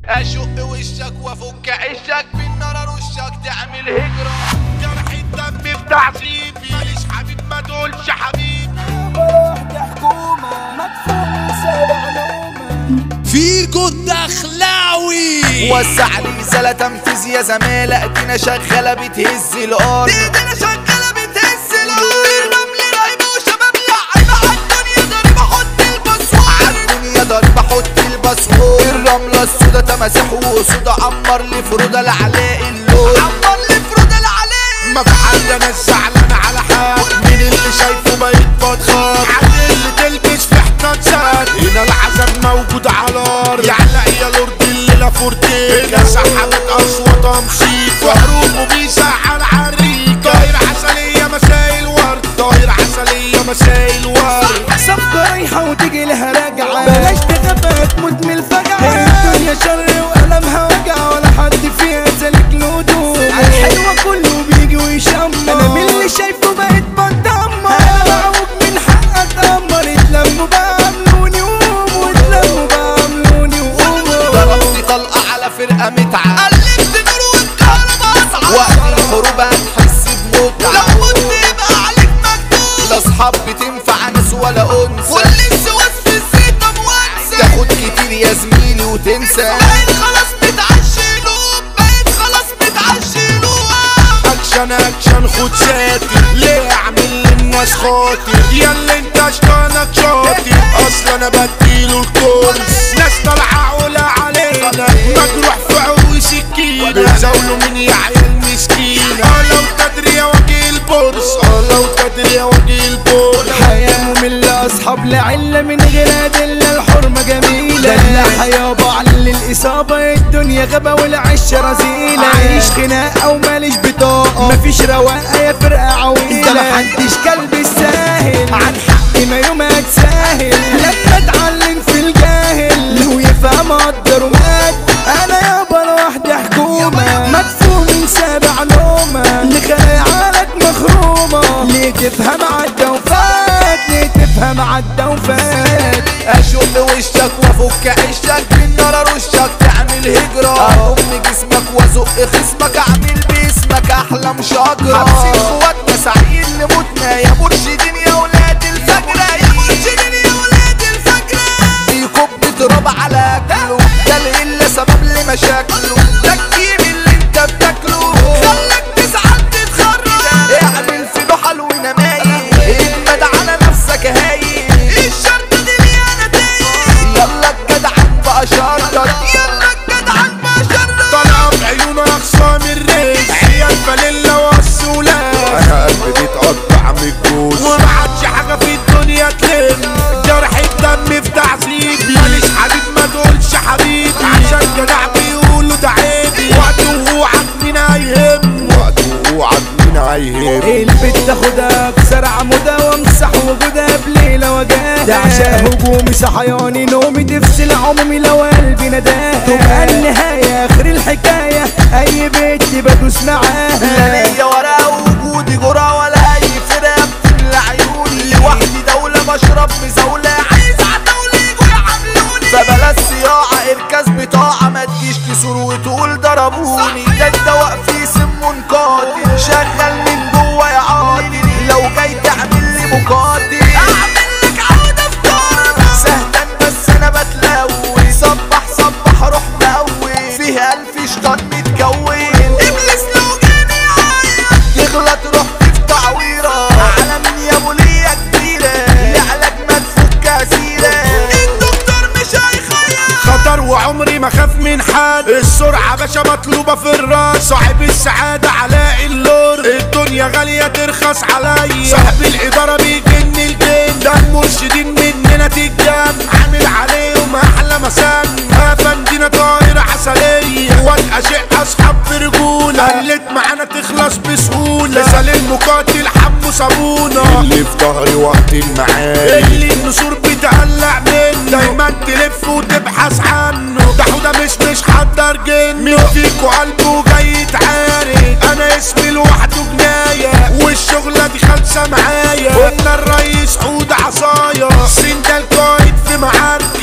اشق وشك وافك عشك بالنار ارشك تعمل هجرة. جرح الدم بتعذيبي ماليش حبيب ما تقولش حبيبي. واحدة حكومة مدفون سابع نومة فيكو الدخلاوي وسع لي زلة تنفيذ يا زمالة ادينا شغالة بتهز الارض. ايدينا شغالة بتهز الارض. الرمل رايبة وشباب لعيبة عالدنيا ضريبة حط الباسورد. عالدنيا ضريبة حط الباسورد. الرملة السودا تماسيح وصودا عمر لي فرودة لعلاء اللون. عمر لي فرودة لعلاء. ما في حد انا زعلان على حد. مين اللي شايفه بقيت بتخاف. عاد اللي تلبس في حتة ساد. هنا العذاب موجود على الارض. يعلق يا لورد الليلة فورتين. هنا سحبت اصوات مشيت. وهروب وبيزعل عريك. طاير عسلية مسايل ورد. طاير عسلية مسايل ورد. صفقة رايحة وتجي لها راجعة. بلاش تغفى تموت من الفجعة. الدنيا شر وقلمها وجع ولا حد فيها سالك له هدوء. الحلوة كله بيجي ويشمر. انا من اللي شايفه بقيت بتدمر. انا معوج من حق اتأمر. اتلموا بقى عملوني وقوموا. اتلموا بقى عملوني وقوموا. ضربتي طلقة على فرقة متعة. قلبت نور والكهرباء قطعة. وقت الحروب هتحس بمتعة. لو مت يبقى عليك مكتوب. لا اصحاب بتنفع ناس ولا انثى. كل السواس في الزيطة موانسة. تاخد كتير يا زميلي وتنسى. بقيت خلاص متعشي نوم. بقيت خلاص متعشي نوم. اكشن اكشن خد ساتر. ليه اعمل للناس خاطر. يا اللي انت اشطانك شاطر. اصلا انا بديله الكورس. ناس طالعة علا علينا. مجروح في عوي سكينة. بتزاولوا من يا عيال مسكينة. لو تدري يا وجه البورس. لو تدري يا وجه البورس. حياة مملة أصحاب لعلة من غير أدلة. الحرمة جميلة دلع يابا على الإصابة. الدنيا غابة والعشة رزيلة. عايش خناقة وماليش بطاقة. مفيش رواقة يا فرقة عويلة. محدش كلب الساهل. عن حقي ما يوم أتساهل. لما اتعلم في الجاهل. لو يفهم أقدر ومات. أنا يابا لوحدي حكومة. مدفون من سابع نومة. لخيالك مخرومة. ليه تفهم عدى وفات. ليه تفهم عدى وفات. اشق وشك وافك عشك بالنار ارشك تعمل هجرة. اضم جسمك وازق خصمك. اعمل باسمك احلى مشاجرة. حابسين اخواتنا سعيد لموتنا. يا مرشدين يا ولاد الفجرة. يا مرشدين يا ولاد الفجرة. بيكب تراب على اكله. ده القلة سبب لمشاكله. ده الكيم اللي انت بتاكله. خلك تزعل تتخرج. اعمل في له حلو نمايل. اجمد على نفسك هايل. الشرطة دي لي انا تايه. يلا الجدعان بقى شرطك. يلا الجدعان بقى شرطك. طالعة بعيونه اخصام الريس. عيال فانيلا والسولات. انا قلبي بيتقطع من الجوز. وما عادش حاجة في الدنيا تلم. جرح الدم في تعذيبي. ماليش حبيب ما تقولش حبيبي. عشان جدع بيقولوا ده عيبي. وقت وقوعك مين هيهم. وقت وقوعك مين هيهم. البت تاخدها اكسر عمودها وامسح وجودها بليلة وجاها. ده عشان هجومي صحياني نومي تفصل عمومي لو قلبي نداها. تبقى النهاية اخر الحكاية. اي بنت بدوس معاها. لا ليا ورا وجودي جرى ولا اي فرقة بتملى عيوني. لوحدي دولة بشرب مزاولة. عايز عتاولة يجوا يعاملوني. فبلا الصياعة اركز بطاعة. ما تجيش تسور وتقول ضربوني. ده الدواء فيه سم قاتل. شغل من جوا يا عاطل. لو جاي تعمل لي مقاتل. اعمل لك عودة في طارنا. سهلا بس انا بتلوي. صبح صبح روح مقوي. فيه 1000 شيطان متكون. ابليس لو جاني عايز يغلط روح في تعويرة. على من يا ابو ليا كبيرة. لعلك ما تفك اسيرة. الدكتور مش هيخير. خطر وعمري ما خاف من حد. السرعة باشا مطلوبة في الراس. صاحب السعادة علاء اللور. الدنيا غالية ترخص عليا. صاحب الإدارة بيجن الجن. ده المرشدين مننا تتجن. عامل عليهم أحلى مسان. أفندينا طايرة عسلية. والأشياء أصحاب في رجولة. قلت معانا تخلص بسهولة. مثال المقاتل حمو صابونة. اللي في ظهري وقت المعارك. اللي النسور بتقلع منه. دايما تلف وتبحث عنه. ده حوده مش حضر جن. مين فيكو قلبه جاي يتعارك. انا اسمي لوحده جناية. والشغلة دي خالصة معايا. قلنا الريس حوده عصايا. سين ده القايد في معاركي.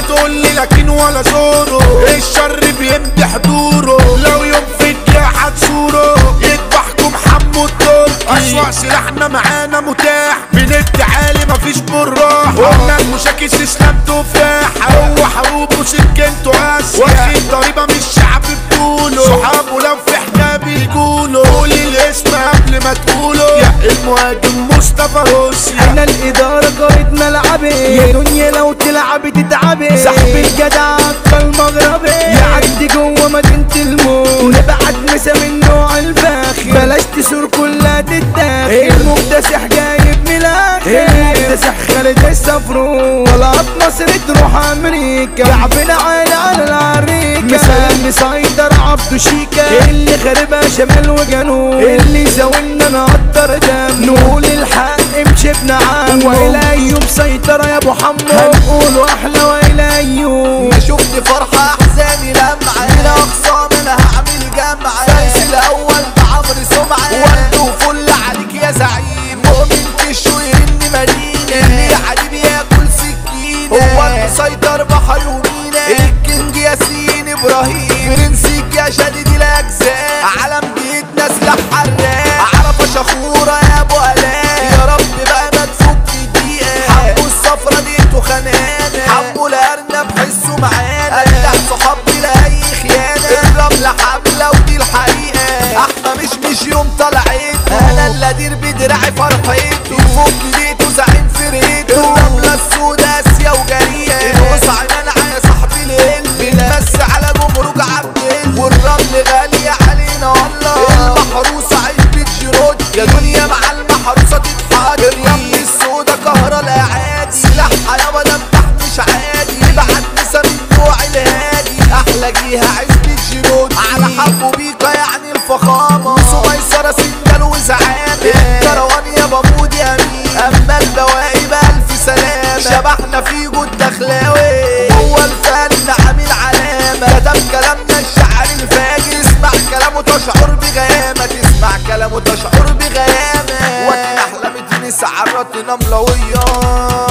تقولي لكن ولا زوره، الشر بيمدي حضوره، لو يوم في الجاحة تزوره يذبحكم حمو التركي. أسوأ سلاحنا معانا متاح، بنت عالي مفيش بالراحة، قلنا المشاكس اسلام تفاح، هو حروب وسكنته قاسية، واخد ضريبة من الشعب بطوله، صحابه لو في حكاية بيقولوا، قول الاسم قبل ما تقوله، يا المهاجم مصطفى روسيا. احنا الادارة قائد ملعبي، يا دنيا لو تلعبي تتعبي، سحب الجدع المغربي، يعدي جوه مدينة الموت، نبعت مسا من نوع الفاخر، بلاش تسور كلها تتاخد، المكتسح جايب ملاخر، المكتسح خالد السفرو، طلعت مصر تروح امريكا، كعبنا عالي على العريكة، مثال مسيطر عبدو شيكا، اللي خاربها شمال وجنوب، اللي زاولنا نقدر دم، نقول الحق امشي بنعم، والى ايوب سيطرة يا ابو حمو، هنقول احلى والى ايوب. ما شفت فرحة احزاني لمعة، هنا اخصام انا هعمل جمعة، فايز الاول بعمرو سمعة، وانتو فل عليك يا زعيم، مؤمن كشو يرن مدينة، اللي يا حبيبي ياكل سكينة، هو المسيطر بحر ومينا، الكينج ياسين ابراهيم، برنسيك يا شديد الاجزاء، علم بيتنا سلاح حراق، عرفة شخورة يا ابو الاء، يا رب بقى ما تفك دقيقة، حبوا الصفرة ديتو خنانة، حبوا الارنب حسوا معانا، اجدع صحاب بلا اي خيانة، الرملة حملة ودي الحقيقة، احنا مش يوم طلعته، انا اللي ادير بدراعي فرحته، يفك ديته زعيم فرقته، الرملة السودا اسيا وجريئة، الوسع منع يا صاحبي الهل، بنمس على جمرك عبد، والرمل غالية علينا والله، المحروسة عزبة جيروت، يا دنيا مع المحروسة تتحاجر، الرمل السودا كهرة الاعادي، سلاحها يابا ده مش عادي، يبعت نسا من نوع الهادي، احلى جيها عزبة جيروت، على حبه بيكا يعني الفخامة، سميسرة سنجل وزعامة، الكروان يابا مودي امين، اما البواقي بألف سلامة، شبحنا في جود دخلاوي، هو الفن عامل علامة، كتب كلامنا الشعر الفاجر، اسمع كلامه تشعر بغيامة، تسمع كلامه تشعر بغيامة، وقت احلى متنسى عرتنا ملوية.